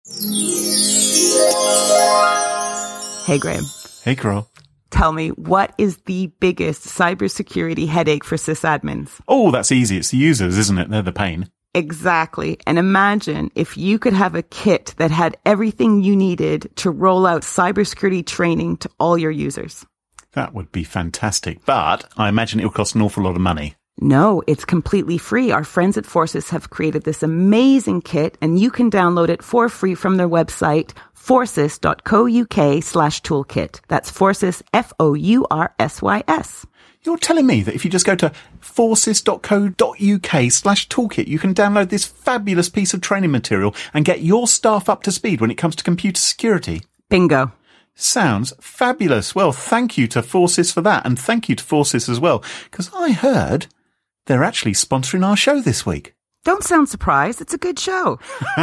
Hey, Graham. Hey, Carol. Tell me, what is the biggest cybersecurity headache for sysadmins? Oh, that's easy. It's the users, isn't it? They're the pain. Exactly. And imagine if you could have a kit that had everything you needed to roll out cybersecurity training to all your users. That would be fantastic. But I imagine it would cost an awful lot of money. No, it's completely free. Our friends at Forces have created this amazing kit, and you can download it for free from their website, forces.co.uk/toolkit. That's Forces, Fourssys. You're telling me that if you just go to forces.co.uk/toolkit, you can download this fabulous piece of training material and get your staff up to speed when it comes to computer security? Bingo. Sounds fabulous. Well, thank you to Forces for that, and thank you to Forces as well, because I heard they're actually sponsoring our show this week. Don't sound surprised. It's a good show.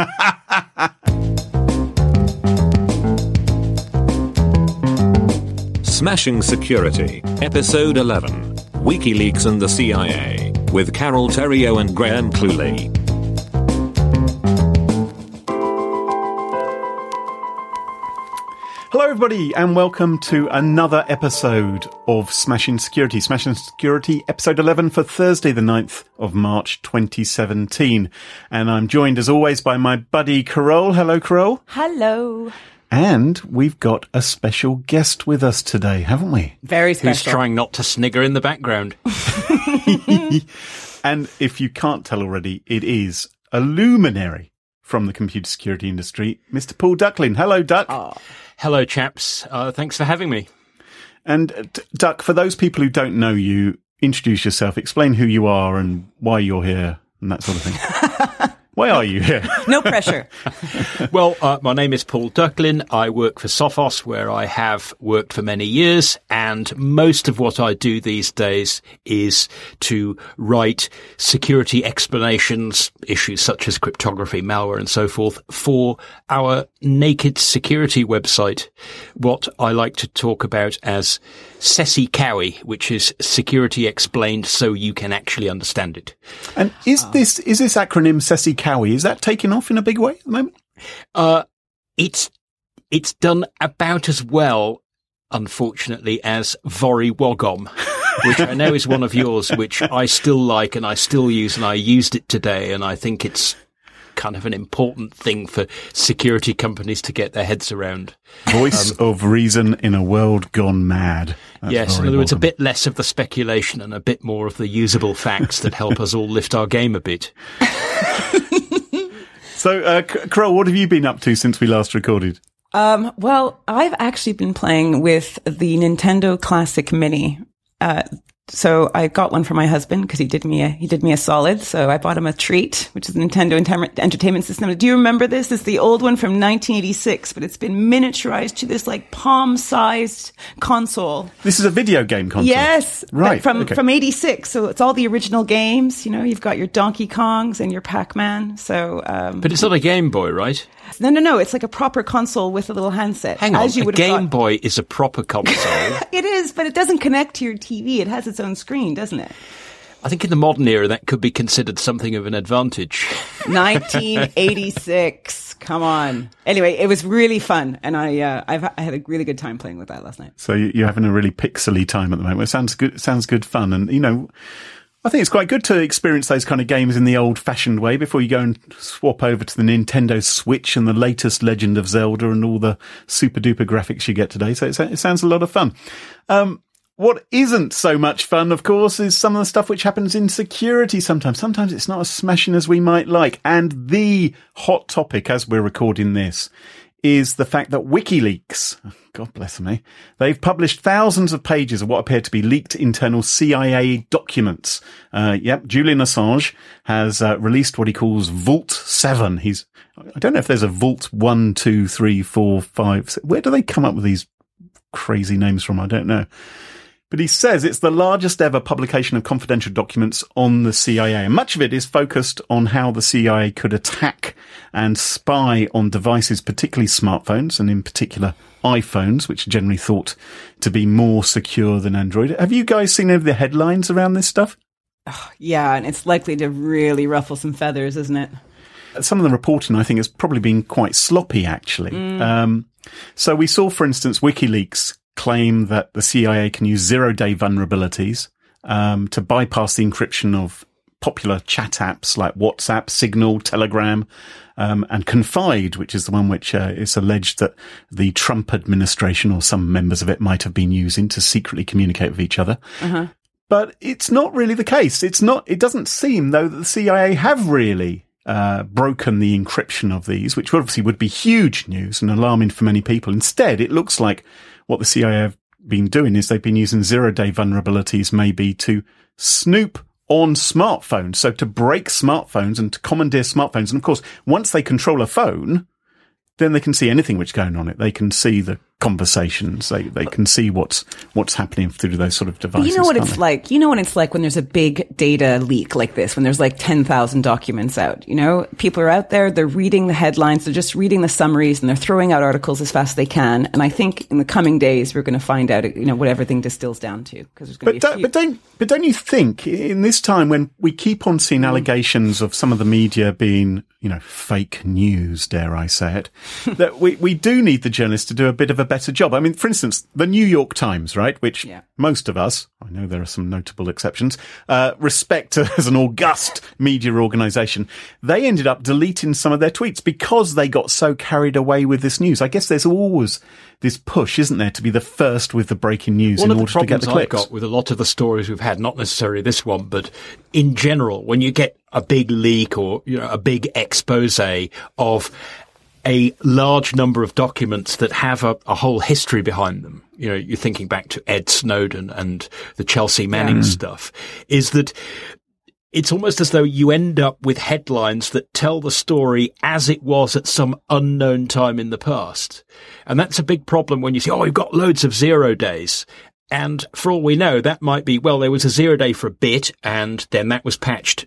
Smashing Security, Episode 11, WikiLeaks and the CIA, with Carol Theriault and Graham Cluley. Hello, everybody, and welcome to another episode of Smashing Security. Smashing Security, Episode 11 for Thursday, the 9th of March, 2017. And I'm joined, as always, by my buddy, Carol. Hello, Carol. Hello. And we've got a special guest with us today, haven't we? Very special. Who's trying not to snigger in the background. And if you can't tell already, it is a luminary from the computer security industry, Mr. Paul Ducklin. Hello, Duck. Oh. Hello, chaps. Thanks for having me. And Duck, for those people who don't know you, introduce yourself, explain who you are and why you're here and that sort of thing. Why are you here? No pressure. Well, my name is Paul Ducklin. I work for Sophos, where I have worked for many years, and most of what I do these days is to write security explanations, issues such as cryptography, malware, and so forth, for our Naked Security website, what I like to talk about as SESI Cowie, which is security explained so you can actually understand it. And is this acronym SESI Cowie, is that taking off in a big way at the moment? It's done about as well, unfortunately, as Vori Wogom, which I know is one of yours, which I still like and I still use, and I used it today, and I think it's kind of an important thing for security companies to get their heads around. Voice of reason in a world gone mad. That's yes, in very other words, welcome. a bit less of the speculation and a bit more of the usable facts that help us all lift our game a bit. So, Carol, what have you been up to since we last recorded? Well, I've actually been playing with the Nintendo Classic Mini. So I got one for my husband because he did me a solid. So I bought him a treat, which is a Nintendo Entertainment System. Do you remember this? It's the old one from 1986, but it's been miniaturized to this like palm-sized console. This is a video game console? Yes, Right. From 86. So it's all the original games. You know, you've got your Donkey Kongs and your Pac-Man. So, But it's not a Game Boy, right? No. It's like a proper console with a little handset. Hang on, as you a would have Game thought. Boy is a proper console. It is, but it doesn't connect to your TV. It has its own screen, doesn't it? I think in the modern era that could be considered something of an advantage. 1986. Come on. Anyway, it was really fun, and I had a really good time playing with that last night. So you're having a really pixely time at the moment. It sounds good fun. And, you know, I think it's quite good to experience those kind of games in the old-fashioned way before you go and swap over to the Nintendo Switch and the latest Legend of Zelda and all the super-duper graphics you get today. So it sounds a lot of fun. What isn't so much fun, of course, is some of the stuff which happens in security sometimes. Sometimes it's not as smashing as we might like. And the hot topic, as we're recording this, is the fact that WikiLeaks, God bless them, they've published thousands of pages of what appear to be leaked internal CIA documents. Julian Assange has released what he calls Vault 7. I don't know if there's a Vault 1, 2, 3, 4, 5. Where do they come up with these crazy names from? I don't know. But he says it's the largest ever publication of confidential documents on the CIA. And much of it is focused on how the CIA could attack and spy on devices, particularly smartphones, and in particular iPhones, which are generally thought to be more secure than Android. Have you guys seen any of the headlines around this stuff? Yeah, and it's likely to really ruffle some feathers, isn't it? some of the reporting, I think, has probably been quite sloppy, actually. So we saw, for instance, WikiLeaks claim that the CIA can use zero-day vulnerabilities to bypass the encryption of popular chat apps like WhatsApp, Signal, Telegram, and Confide, which is the one which is alleged that the Trump administration or some members of it might have been using to secretly communicate with each other. But it's not really the case. It doesn't seem, though, that the CIA have really broken the encryption of these, which obviously would be huge news and alarming for many people. Instead, it looks like what the CIA have been doing is they've been using zero-day vulnerabilities maybe to snoop on smartphones, so to break smartphones and to commandeer smartphones. And of course, once they control a phone, then they can see anything which is going on it. They can see the conversations. They can see what's happening through those sort of devices. But you know what it's like? You know what it's like when there's a big data leak like this, when there's like 10,000 documents out, you know? People are out there, they're reading the headlines, they're just reading the summaries, and they're throwing out articles as fast as they can. And I think in the coming days, we're going to find out, you know, what everything distills down to. Because there's going to be But don't you think in this time when we keep on seeing allegations of some of the media being, you know, fake news, dare I say it, that we do need the journalists to do a bit of a better job. I mean, for instance, the New York Times, right, which most of us, I know there are some notable exceptions, respect as an august media organisation, they ended up deleting some of their tweets because they got so carried away with this news. I guess there's always this push, isn't there, to be the first with the breaking news in order to get the clicks. One of the problems I've got with a lot of the stories we've had, not necessarily this one, but in general, when you get a big leak or, you know, a big expose of a large number of documents that have a whole history behind them. You know, you're thinking back to Ed Snowden and the Chelsea Manning stuff, is that it's almost as though you end up with headlines that tell the story as it was at some unknown time in the past. And that's a big problem when you say, oh, we've got loads of 0 days. And for all we know, that might be, well, there was a 0 day for a bit and then that was patched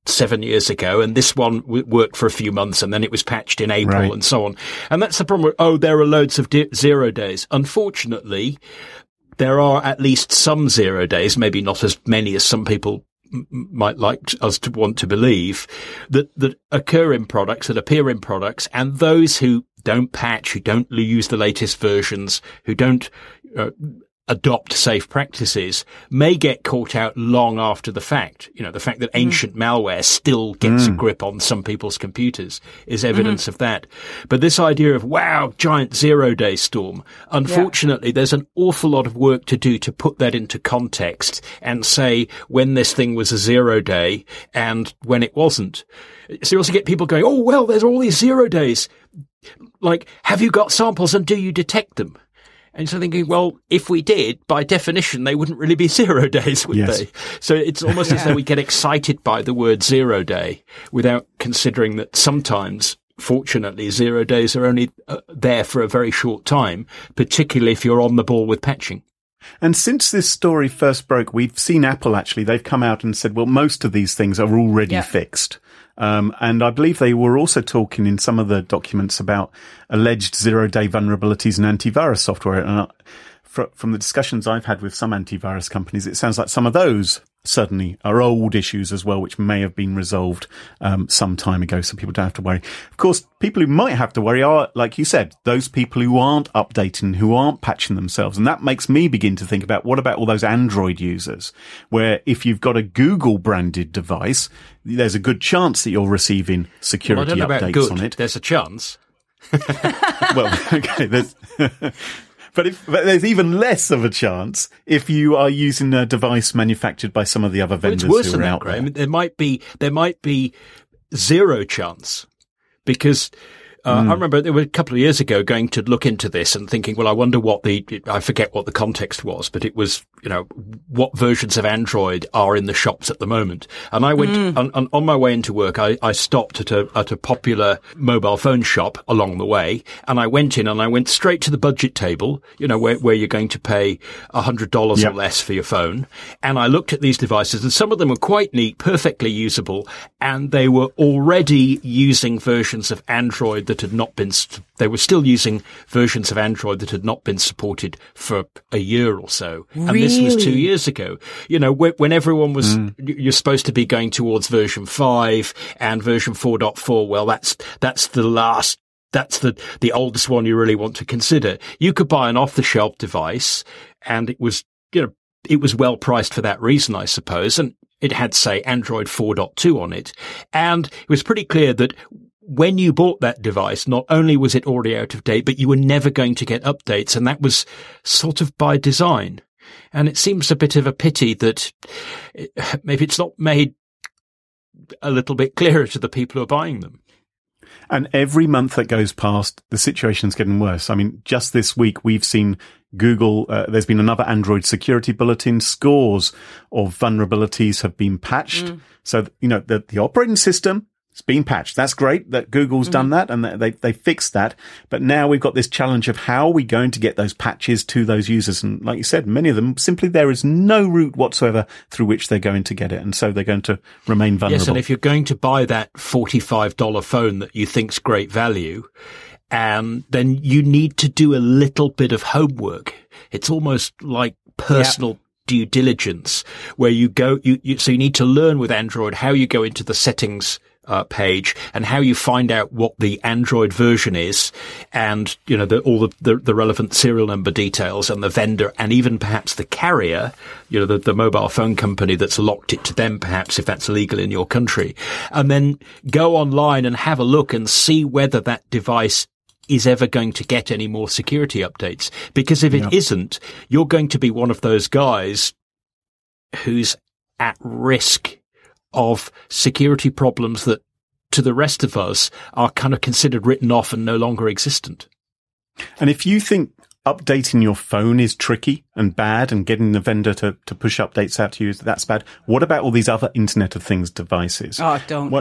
7 years ago, and this one worked for a few months, and then it was patched in April, and so on. And that's the problem. Oh, there are loads of 0 days. Unfortunately, there are at least some 0 days, maybe not as many as some people might like us to want to believe, that occur in products, that appear in products, and those who don't patch, who don't use the latest versions, who don't adopt safe practices may get caught out long after the fact. You know, the fact that ancient malware still gets a grip on some people's computers is evidence of that. But this idea of, wow, giant 0 day storm, unfortunately, there's an awful lot of work to do to put that into context and say when this thing was a 0 day and when it wasn't. So you also get people going, oh, well, there's all these 0 days. Like, have you got samples and do you detect them? And so thinking, well, if we did, by definition, they wouldn't really be 0 days, would they? So it's almost as though we get excited by the word 0 day without considering that sometimes, fortunately, 0 days are only there for a very short time, particularly if you're on the ball with patching. And since this story first broke, we've seen Apple actually, they've come out and said, well, most of these things are already fixed. And I believe they were also talking in some of the documents about alleged 0 day vulnerabilities in antivirus software. And from the discussions I've had with some antivirus companies, it sounds like some of those certainly are old issues as well, which may have been resolved some time ago, so people don't have to worry. Of course, people who might have to worry are, like you said, those people who aren't updating, who aren't patching themselves. And that makes me begin to think about, what about all those Android users, where if you've got a Google-branded device, there's a good chance that you're receiving security updates on it. There's a chance. Well, okay, But there's even less of a chance if you are using a device manufactured by some of the other vendors who are out there. There might be zero chance because I remember there were a couple of years ago going to look into this and thinking, well, I wonder I forget what the context was, but it was, you know, what versions of Android are in the shops at the moment. And I went on my way into work. I stopped at a popular mobile phone shop along the way, and I went in and I went straight to the budget table, you know, where you're going to pay $100 or less for your phone. And I looked at these devices, and some of them were quite neat, perfectly usable, and they were already using versions of Android that had not been, they were still using versions of Android that had not been supported for a year or so. Really? And this was 2 years ago. You know, when everyone was, you're supposed to be going towards version 5 and version 4.4. Well, that's the last, that's the oldest one you really want to consider. You could buy an off-the-shelf device and it was, you know, it was well priced for that reason, I suppose. And it had, say, Android 4.2 on it. And it was pretty clear that when you bought that device, not only was it already out of date, but you were never going to get updates. And that was sort of by design. And it seems a bit of a pity that maybe it's not made a little bit clearer to the people who are buying them. And every month that goes past, the situation's getting worse. I mean, just this week, we've seen Google, there's been another Android security bulletin. Scores of vulnerabilities have been patched. So, you know, the operating system, it's been patched. That's great that Google's done that and they fixed that. But now we've got this challenge of how are we going to get those patches to those users? And like you said, many of them simply there is no route whatsoever through which they're going to get it. And so they're going to remain vulnerable. Yes, and if you're going to buy that $45 phone that you think's great value, then you need to do a little bit of homework. It's almost like personal due diligence where you go, so you need to learn with Android how you go into the settings page and how you find out what the Android version is and, you know, all the relevant serial number details and the vendor and even perhaps the carrier, you know, the mobile phone company that's locked it to them, perhaps if that's legal in your country. And then go online and have a look and see whether that device is ever going to get any more security updates. Because if it isn't, you're going to be one of those guys who's at risk of security problems that to the rest of us are kind of considered written off and no longer existent. And if you think updating your phone is tricky and bad and getting the vendor to push updates out to you, that's bad. What about all these other Internet of Things devices? Oh,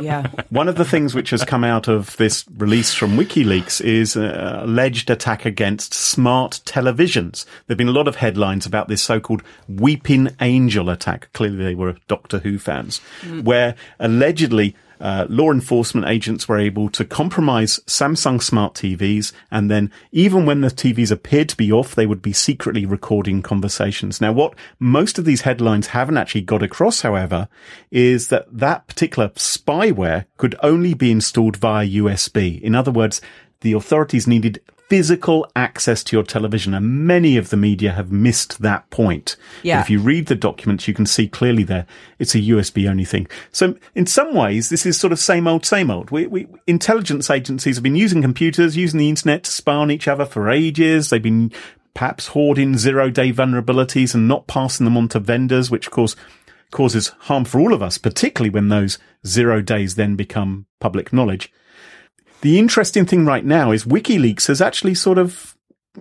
One of the things which has come out of this release from WikiLeaks is an alleged attack against smart televisions. There have been a lot of headlines about this so-called Weeping Angel attack. Clearly they were Doctor Who fans, where allegedly law enforcement agents were able to compromise Samsung smart TVs, and then even when the TVs appeared to be off, they would be secretly recording conversations. Now, what most of these headlines haven't actually got across, however, is that particular spyware could only be installed via USB. In other words, the authorities needed physical access to your television, and many of the media have missed that point. Yeah. But if you read the documents, you can see clearly there it's a USB only thing. So in some ways, this is sort of same old, same old. We intelligence agencies have been using computers, using the internet to spy on each other for ages. They've been perhaps hoarding 0-day vulnerabilities and not passing them on to vendors, which of course causes harm for all of us, particularly when those 0 days then become public knowledge. The interesting thing right now is WikiLeaks has actually sort of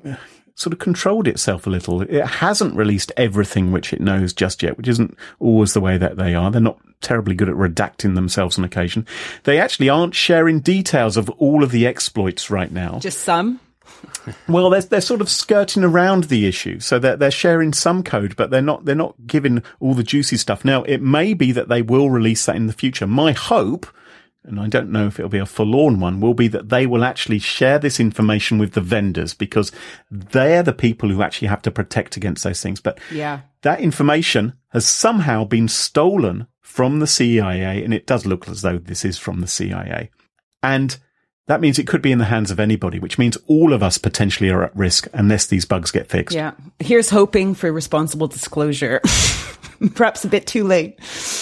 controlled itself a little. It hasn't released everything which it knows just yet, which isn't always the way that they are. They're not terribly good at redacting themselves on occasion. They actually aren't sharing details of all of the exploits right now. Just some? Well, they're sort of skirting around the issue. So they're sharing some code, but they're not giving all the juicy stuff. Now, it may be that they will release that in the future. My hope, and I don't know if it'll be a forlorn one, will be that they will actually share this information with the vendors, because they're the people who actually have to protect against those things. But that information has somehow been stolen from the CIA, and it does look as though this is from the CIA. And that means it could be in the hands of anybody, which means all of us potentially are at risk unless these bugs get fixed. Yeah. Here's hoping for responsible disclosure. Perhaps a bit too late.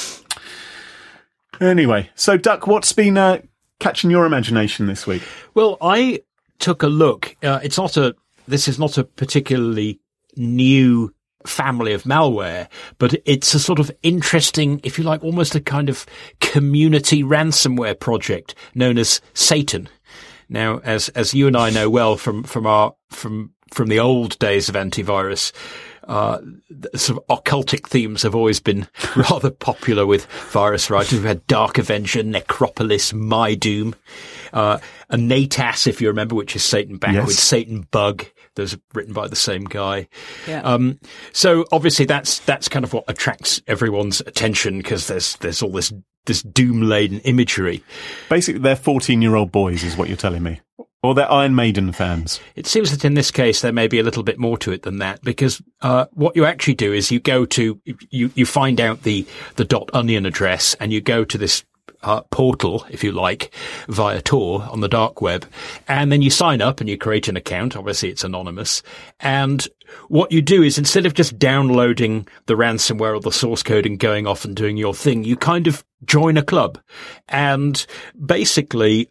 Anyway, so Duck, what's been catching your imagination this week? Well, I took a look. This is not a particularly new family of malware, but it's a sort of interesting, if you like, almost a kind of community ransomware project known as Satan. Now, as you and I know well from the old days of antivirus, sort of occultic themes have always been rather popular with virus writers. We've had Dark Avenger, Necropolis, My Doom, and Natas, if you remember, which is Satan backwards, Satan Bug, Those are written by the same guy. Yeah. So obviously that's kind of what attracts everyone's attention, because there's all this doom-laden imagery. Basically, they're 14-year-old boys, is what you're telling me. Or they're Iron Maiden fans. It seems that in this case there may be a little bit more to it than that, because what you actually do is you go to you find out the .onion address, and you go to this portal, if you like, via Tor on the dark web, and then you sign up and you create an account. Obviously, it's anonymous. And what you do is, instead of just downloading the ransomware or the source code and going off and doing your thing, you kind of join a club. And basically,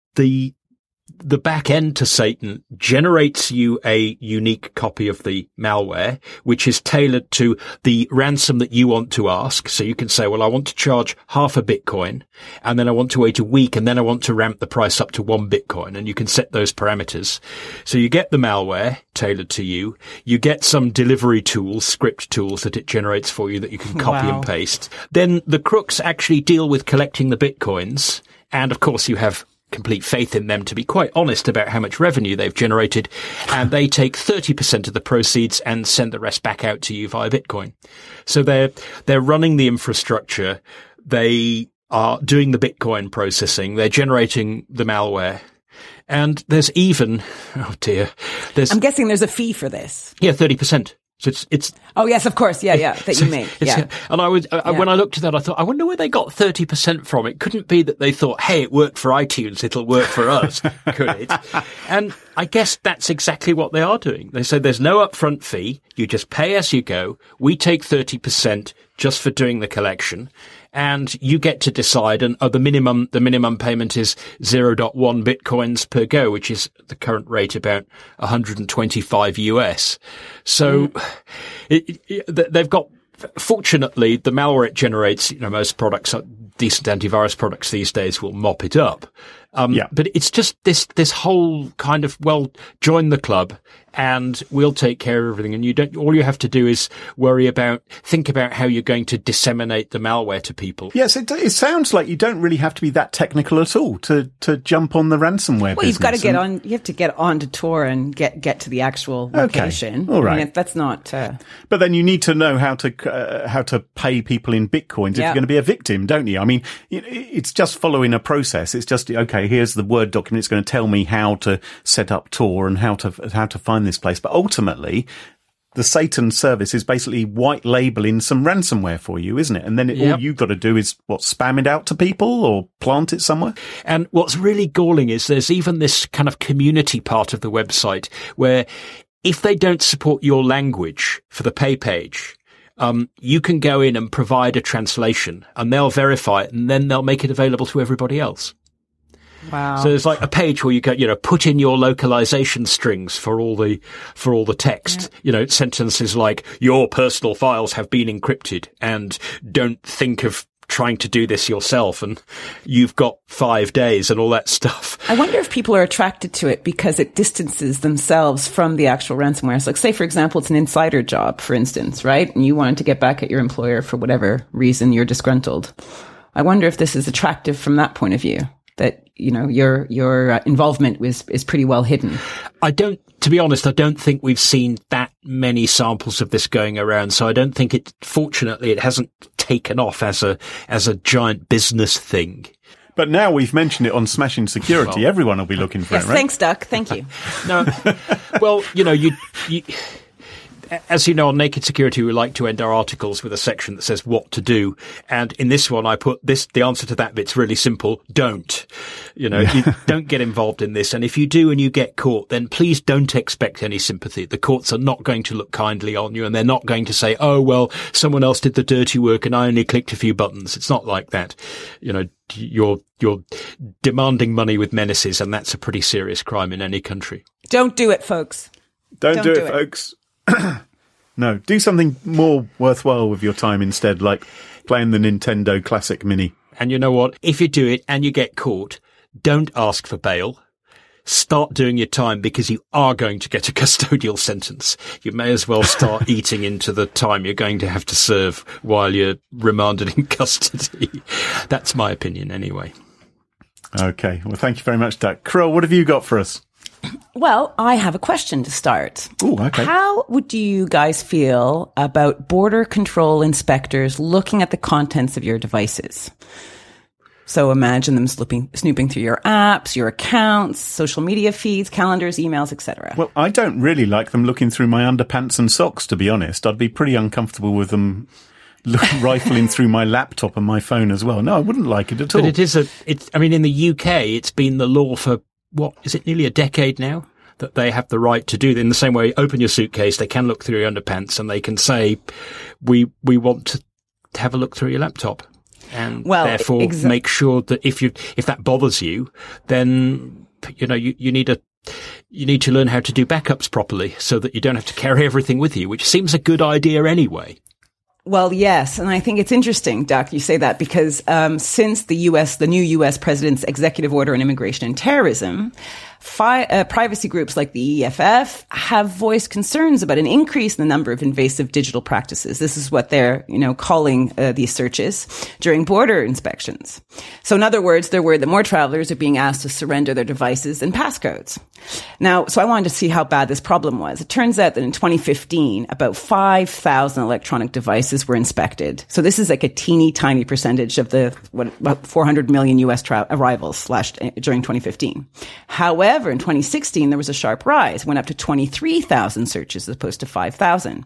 the back end to Satan generates you a unique copy of the malware, which is tailored to the ransom that you want to ask. So you can say, well, I want to charge half a Bitcoin, and then I want to wait a week, and then I want to ramp the price up to 1 Bitcoin. And you can set those parameters. So you get the malware tailored to you. You get some delivery tools, script tools that it generates for you that you can copy and paste. Then the crooks actually deal with collecting the Bitcoins. And of course you have complete faith in them to be quite honest about how much revenue they've generated, and they take 30% of the proceeds and send the rest back out to you via Bitcoin. So they're running the infrastructure, they are doing the Bitcoin processing, they're generating the malware, and there's even, I'm guessing there's a fee for this. Yeah, 30%. So it's. Oh yes, of course, yeah, that you make. Yeah. And when I looked at that, I thought, I wonder where they got 30% from. It couldn't be that they thought, hey, it worked for iTunes, it'll work for us, could it? And I guess that's exactly what they are doing. They say there's no upfront fee. You just pay as you go. We take 30% just for doing the collection. And you get to decide, and the minimum payment is 0.1 Bitcoins per go, which is the current rate about 125 US. So they've got, fortunately, the malware it generates, most products, decent antivirus products these days will mop it up. But it's just this whole kind of, well, join the club and we'll take care of everything. And all you have to do is think about how you're going to disseminate the malware to people. Yes, it sounds like you don't really have to be that technical at all to jump on the ransomware business. Well, you've got to you have to get onto Tor and get to the actual location. All right. I mean, that's not, But then you need to know how to pay people in Bitcoins if you're going to be a victim, don't you? I mean, it's just following a process. It's just, okay, here's the Word document. It's going to tell me how to set up Tor and how to find this place. But ultimately, the Satan service is basically white labeling some ransomware for you, isn't it? And then all you've got to do is, spam it out to people or plant it somewhere? And what's really galling is there's even this kind of community part of the website where if they don't support your language for the pay page, you can go in and provide a translation and they'll verify it and then they'll make it available to everybody else. Wow. So there's like a page where you go, put in your localization strings for all the text, sentences like your personal files have been encrypted and don't think of trying to do this yourself and you've got 5 days and all that stuff. I wonder if people are attracted to it because it distances themselves from the actual ransomware. So like, say, for example, it's an insider job, for instance, right? And you wanted to get back at your employer for whatever reason you're disgruntled. I wonder if this is attractive from that point of view, that, your involvement is pretty well hidden. To be honest, I don't think we've seen that many samples of this going around. So I don't think fortunately it hasn't taken off as a giant business thing. But now we've mentioned it on Smashing Security, everyone will be looking for it, right? Thanks, Duck. Thank you. No, well, you as you know, on Naked Security, we like to end our articles with a section that says what to do. And in this one, I put the answer to that bit's really simple. Don't. You don't get involved in this. And if you do and you get caught, then please don't expect any sympathy. The courts are not going to look kindly on you and they're not going to say, oh, well, someone else did the dirty work and I only clicked a few buttons. It's not like that. You're demanding money with menaces, and that's a pretty serious crime in any country. Don't do it, folks. Don't do it, folks. No, do something more worthwhile with your time instead, like playing the Nintendo Classic Mini. And you know what? If you do it and you get caught, don't ask for bail. Start doing your time because you are going to get a custodial sentence. You may as well start eating into the time you're going to have to serve while you're remanded in custody. That's my opinion anyway. Okay. Well, thank you very much, Doug. Crow, what have you got for us? Well, I have a question to start. Oh, okay. How would you guys feel about border control inspectors looking at the contents of your devices? So imagine them snooping through your apps, your accounts, social media feeds, calendars, emails, etc. Well, I don't really like them looking through my underpants and socks, to be honest. I'd be pretty uncomfortable with them rifling through my laptop and my phone as well. No, I wouldn't like it at all. But in the UK, it's been the law for, nearly a decade now, that they have the right to do that. In the same way, open your suitcase, they can look through your underpants and they can say, we want to have a look through your laptop. And therefore make sure that if that bothers you, then, you need to learn how to do backups properly so that you don't have to carry everything with you, which seems a good idea anyway. Well, yes. And I think it's interesting, Doc, you say that because since the new U.S. president's executive order on immigration and terrorism, privacy groups like the EFF have voiced concerns about an increase in the number of invasive digital practices. This is what they're, calling these searches during border inspections. So in other words, they're worried that more travelers are being asked to surrender their devices and passcodes. Now, so I wanted to see how bad this problem was. It turns out that in 2015, about 5,000 electronic devices were inspected. So this is like a teeny tiny percentage of about 400 million U.S. arrivals during 2015. However, in 2016, there was a sharp rise. It went up to 23,000 searches as opposed to 5,000.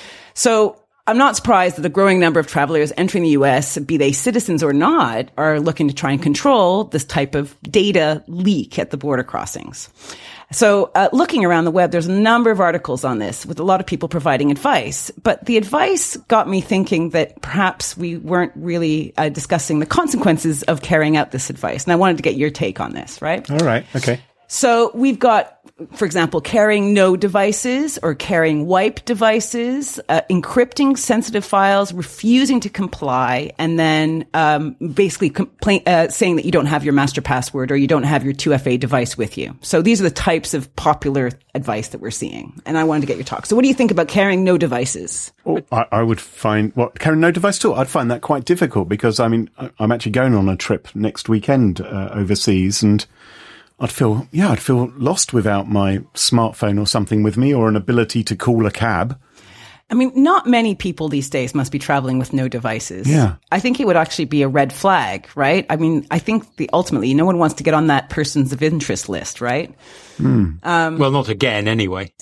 So I'm not surprised that the growing number of travelers entering the U.S., be they citizens or not, are looking to try and control this type of data leak at the border crossings. So looking around the web, there's a number of articles on this with a lot of people providing advice. But the advice got me thinking that perhaps we weren't really discussing the consequences of carrying out this advice. And I wanted to get your take on this, right? All right. Okay. So we've got, for example, carrying no devices or carrying wipe devices, encrypting sensitive files, refusing to comply, and then basically saying that you don't have your master password or you don't have your 2FA device with you. So these are the types of popular advice that we're seeing. And I wanted to get your talk. So what do you think about carrying no devices? Oh, I would find, carrying no device at all? I'd find that quite difficult because, I'm actually going on a trip next weekend overseas and I'd feel lost without my smartphone or something with me or an ability to call a cab. I mean, not many people these days must be traveling with no devices. Yeah. I think it would actually be a red flag, right? I mean, I think ultimately no one wants to get on that persons of interest list, right? Well, not again anyway.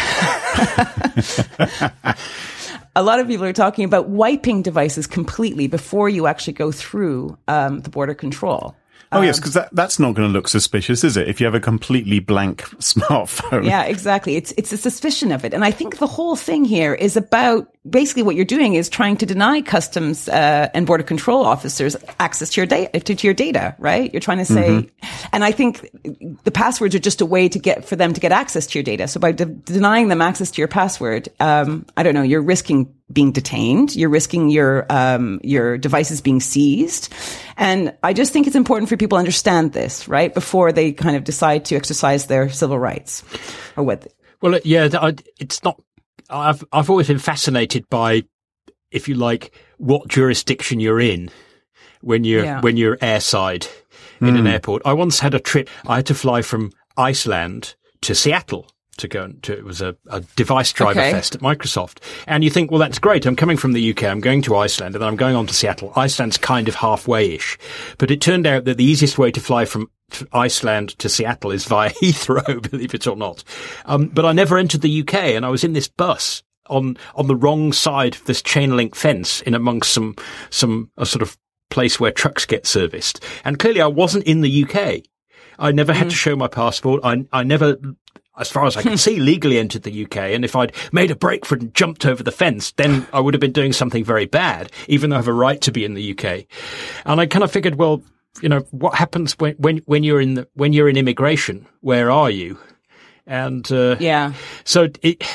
A lot of people are talking about wiping devices completely before you actually go through the border control. Oh, yes, because that's not going to look suspicious, is it? If you have a completely blank smartphone. Yeah, exactly. It's a suspicion of it. And I think the whole thing here is about basically what you're doing is trying to deny customs and border control officers access to your data, right? You're trying to say, and I think the passwords are just a way for them to get access to your data. So by denying them access to your password, I don't know, you're risking being detained. You're risking your devices being seized. And I just think it's important for people to understand this, right? Before they kind of decide to exercise their civil rights or what. Well, yeah, it's not, I've always been fascinated by, if you like, what jurisdiction you're in when you're airside in an airport. I once had a trip, I had to fly from Iceland to Seattle. It was a device driver fest at Microsoft. And you think, well, that's great. I'm coming from the UK. I'm going to Iceland and then I'm going on to Seattle. Iceland's kind of halfway-ish. But it turned out that the easiest way to fly from Iceland to Seattle is via Heathrow, believe it or not. But I never entered the UK and I was in this bus on the wrong side of this chain link fence in amongst a sort of place where trucks get serviced. And clearly I wasn't in the UK. I never had to show my passport. I never, as far as I can see, legally entered the UK. And if I'd made a break for it and jumped over the fence, then I would have been doing something very bad, even though I have a right to be in the UK. And I kind of figured, well, what happens when you're in immigration? Where are you? And, so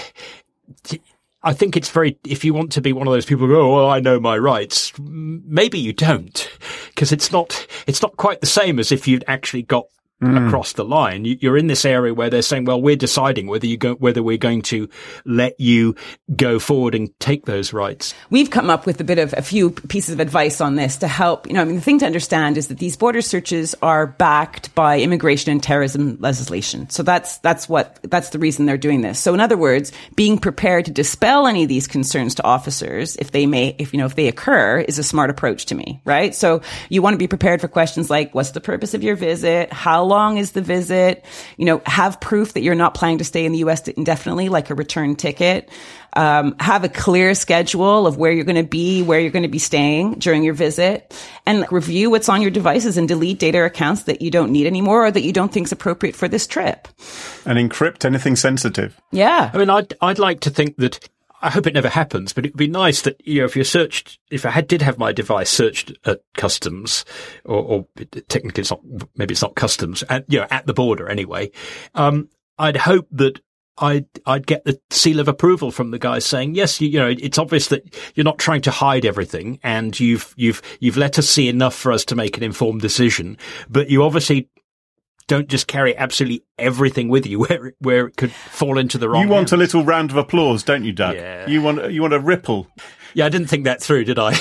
I think it's if you want to be one of those people who go, oh, I know my rights, maybe you don't, because it's not quite the same as if you'd actually got across the line. You're in this area where they're saying, well, we're deciding whether we're going to let you go forward and take those rights. We've come up with a few pieces of advice on this to help. The thing to understand is that these border searches are backed by immigration and terrorism legislation. So that's the reason they're doing this. So in other words, being prepared to dispel any of these concerns to officers if they occur is a smart approach to me, right? So you want to be prepared for questions like, what's the purpose of your visit? How long is the visit? Have proof that you're not planning to stay in the U.S. indefinitely, like a return ticket. Have a clear schedule of where you're going to be staying during your visit, and review what's on your devices and delete data or accounts that you don't need anymore or that you don't think is appropriate for this trip. And encrypt anything sensitive. Yeah. I mean, I'd like to think that, I hope it never happens, but it'd be nice that, if I did have my device searched at customs, or technically maybe it's not customs, at the border anyway, I'd hope that I'd get the seal of approval from the guys saying, yes, it's obvious that you're not trying to hide everything, and you've let us see enough for us to make an informed decision, but you obviously don't just carry absolutely everything with you where it could fall into the wrong You want hands. a little round of applause, don't you, Doug? Yeah. You want a ripple. Yeah, I didn't think that through, did I?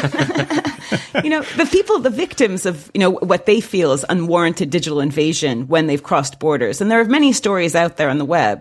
The victims of, what they feel is unwarranted digital invasion when they've crossed borders. And there are many stories out there on the web.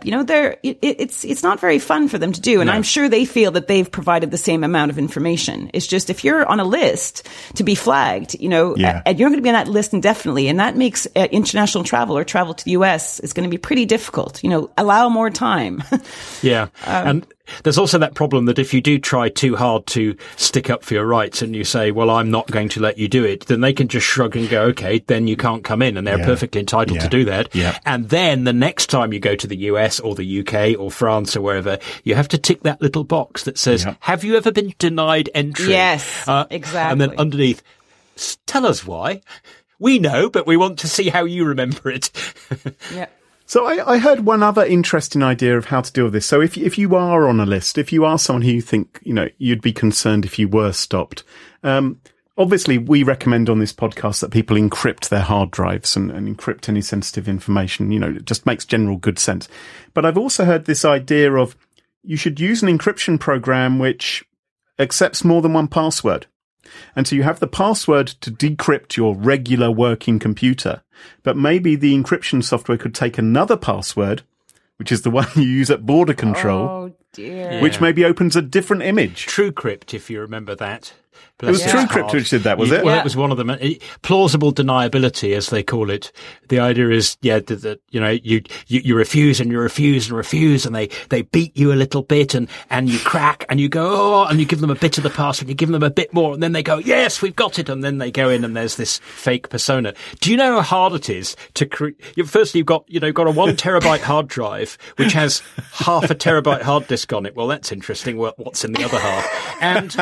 It's not very fun for them to do. And I'm sure they feel that they've provided the same amount of information. It's just, if you're on a list to be flagged, and you're going to be on that list indefinitely, and that makes international travel or travel to the US is going to be pretty difficult. Allow more time. Yeah. And there's also that problem that if you do try too hard to stick up for your rights and you say, well, I'm not going to let you do it, then they can just shrug and go, okay, then you can't come in, and they're perfectly entitled to do that. Yeah. And then the next time you go to the US or the UK or France or wherever, you have to tick that little box that says, have you ever been denied entry? Yes, exactly. And then underneath, tell us why. We know, but we want to see how you remember it. Yeah. So I heard one other interesting idea of how to deal with this. So if you are on a list, if you are someone who you think, you'd be concerned if you were stopped, obviously we recommend on this podcast that people encrypt their hard drives and encrypt any sensitive information. It just makes general good sense. But I've also heard this idea of you should use an encryption program which accepts more than one password. And so you have the password to decrypt your regular working computer, but maybe the encryption software could take another password, which is the one you use at border control. Oh, dear. Which maybe opens a different image. TrueCrypt, if you remember that. It was TrueCrypt which did that, was it? Well, it was one of them. Plausible deniability, as they call it. The idea is, that you refuse and you refuse and refuse, and they beat you a little bit, and you crack, and you go, and you give them a bit of the password, you give them a bit more, and then they go, yes, we've got it, and then they go in, and there's this fake persona. Do you know how hard it is to create? Firstly, you've got a 1 terabyte hard drive which has half a terabyte hard disk on it. Well, that's interesting. What's in the other half?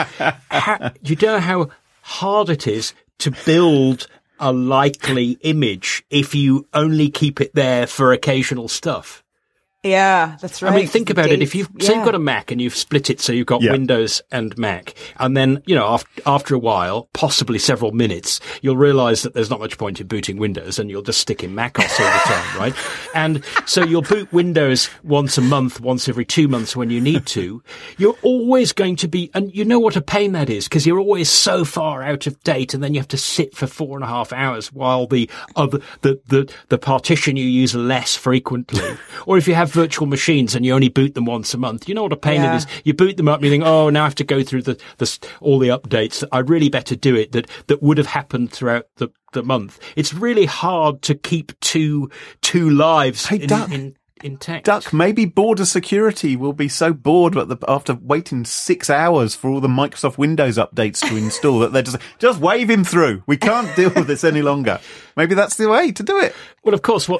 And you know how hard it is to build a likely image if you only keep it there for occasional stuff. Yeah, that's right. I mean, think about it. If you've got a Mac and you've split it so you've got Windows and Mac, and then, after a while, possibly several minutes, you'll realize that there's not much point in booting Windows, and you'll just stick in macOS all the time, right? And so you'll boot Windows once a month, once every 2 months when you need to. You're always going to be, and you know what a pain that is, because you're always so far out of date, and then you have to sit for 4.5 hours while the partition you use less frequently. Or if you have virtual machines and you only boot them once a month, you know what a pain it is. You boot them up and you think, oh, now I have to go through all the updates. I really better do it that would have happened throughout the month. It's really hard to keep two lives intact. Duck, maybe border security will be so bored after waiting 6 hours for all the Microsoft Windows updates to install that they're just wave him through. We can't deal with this any longer. Maybe that's the way to do it. Well, of course,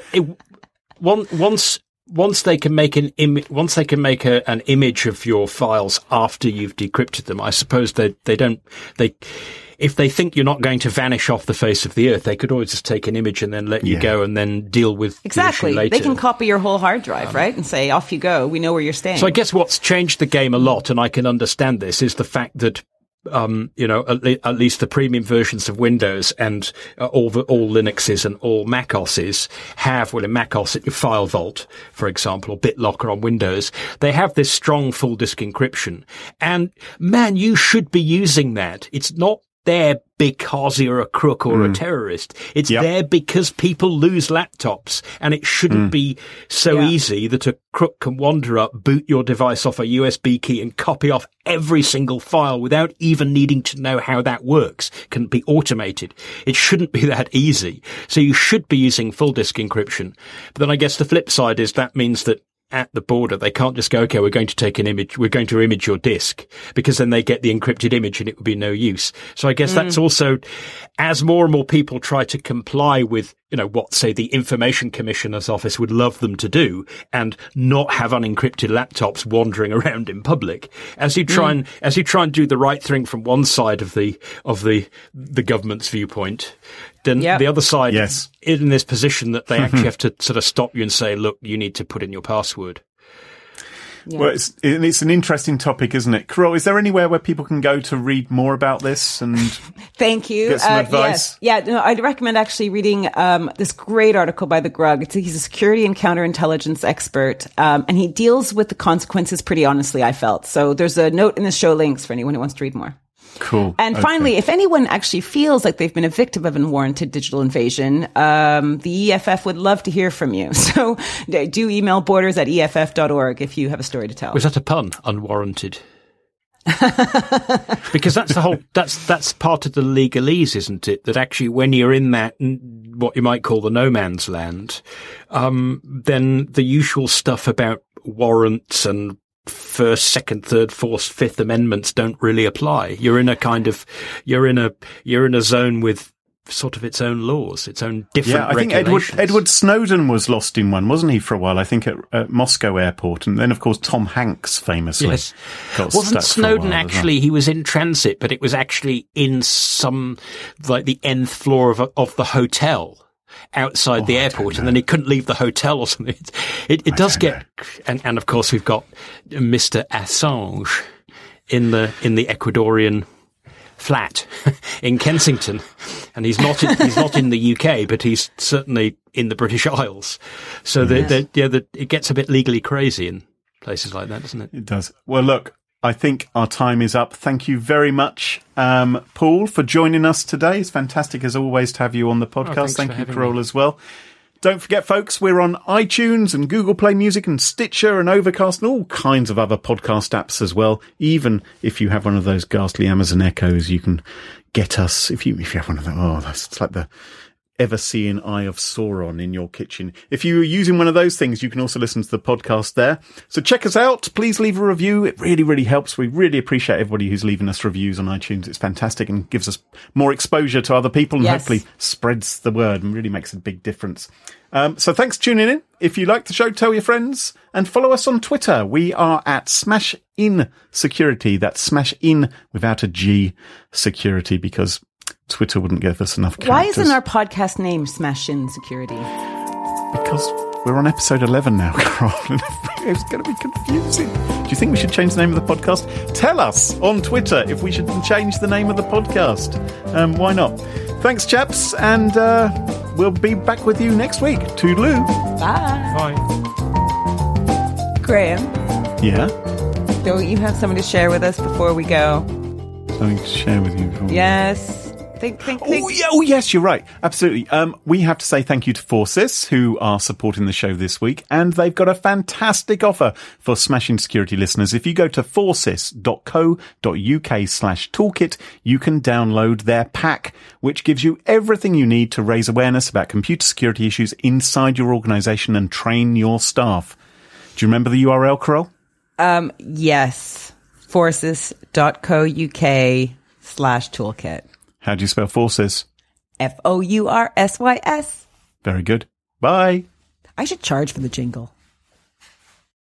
once they can make an image of your files after you've decrypted them, I suppose if they think you're not going to vanish off the face of the earth, they could always just take an image and then let you go and then deal with the issue later. They can copy your whole hard drive, right? And say, off you go. We know where you're staying. So I guess what's changed the game a lot, and I can understand this, is the fact that at least the premium versions of Windows and all Linuxes and all Mac OSes have, well, in Mac OS, File Vault, for example, or BitLocker on Windows, they have this strong full disk encryption. And man, you should be using that. It's not there because you're a crook or a terrorist. It's there because people lose laptops, and it shouldn't be so easy that a crook can wander up, boot your device off a USB key and copy off every single file without even needing to know how that works. It can be automated. It shouldn't be that easy. So you should be using full disk encryption. But then I guess the flip side is that means that at the border, they can't just go, okay, we're going to take an image, we're going to image your disk, because then they get the encrypted image and it would be no use. So I guess that's also, as more and more people try to comply with, what, say, the Information Commissioner's Office would love them to do, and not have unencrypted laptops wandering around in public, as you try and do the right thing from one side of the government's viewpoint, then the other side is in this position that they actually have to sort of stop you and say, look, you need to put in your password. Yeah. Well, it's an interesting topic, isn't it? Carole, is there anywhere where people can go to read more about this and Thank you. Get some advice? Yes. Yeah, no, I'd recommend actually reading this great article by The Grug. He's a security and counterintelligence expert, and he deals with the consequences pretty honestly, I felt. So there's a note in the show links for anyone who wants to read more. Cool. And finally, if anyone actually feels like they've been a victim of unwarranted digital invasion, the EFF would love to hear from you. So do email borders@EFF.org if you have a story to tell. Was that a pun? Unwarranted. Because that's part of the legalese, isn't it? That actually when you're in that, what you might call the no man's land, then the usual stuff about warrants and First, Second, Third, Fourth, Fifth Amendments don't really apply. You're in a zone with sort of its own laws, its own different regulations. Think Edward Snowden was lost in one, wasn't he, for a while? I think at Moscow airport, and then of course Tom Hanks famously got Wasn't stuck Snowden for a while actually? He was in transit, but it was actually in some like the nth floor of the hotel outside the airport, and then he couldn't leave the hotel or something. It does get, and of course we've got Mr. Assange in the Ecuadorian flat in Kensington, and he's not in the UK, but he's certainly in the British Isles. So it gets a bit legally crazy in places like that, doesn't it? It does. Well, look, I think our time is up. Thank you very much, Paul, for joining us today. It's fantastic, as always, to have you on the podcast. Thank you, Carole, as well. Don't forget, folks, we're on iTunes and Google Play Music and Stitcher and Overcast and all kinds of other podcast apps as well. Even if you have one of those ghastly Amazon Echoes, you can get us. If you have one of them, it's like the ever-seeing Eye of Sauron in your kitchen. If you're using one of those things, you can also listen to the podcast there. So check us out. Please leave a review. It really, really helps. We really appreciate everybody who's leaving us reviews on iTunes. It's fantastic and gives us more exposure to other people and hopefully spreads the word and really makes a big difference. So thanks for tuning in. If you like the show, tell your friends and follow us on Twitter. We are at Smash In Security. That's Smash In without a G Security, because Twitter wouldn't give us enough characters. Why isn't our podcast name Smash In Security? Because we're on episode 11 now, Carole. It's going to be confusing. Do you think we should change the name of the podcast? Tell us on Twitter if we should change the name of the podcast. Why not? Thanks, chaps, and we'll be back with you next week. Toodaloo. Bye. Bye. Graham. Yeah? Don't you have something to share with us before we go? Something to share with you before Yes. Think. Oh, yes, you're right. Absolutely. We have to say thank you to Forces, who are supporting the show this week, and they've got a fantastic offer for Smashing Security listeners. If you go to forces.co.uk/toolkit, you can download their pack, which gives you everything you need to raise awareness about computer security issues inside your organisation and train your staff. Do you remember the URL, Carole? Yes. Forces.co.uk/toolkit. How do you spell Forces? FOURSYS. Very good. Bye. I should charge for the jingle.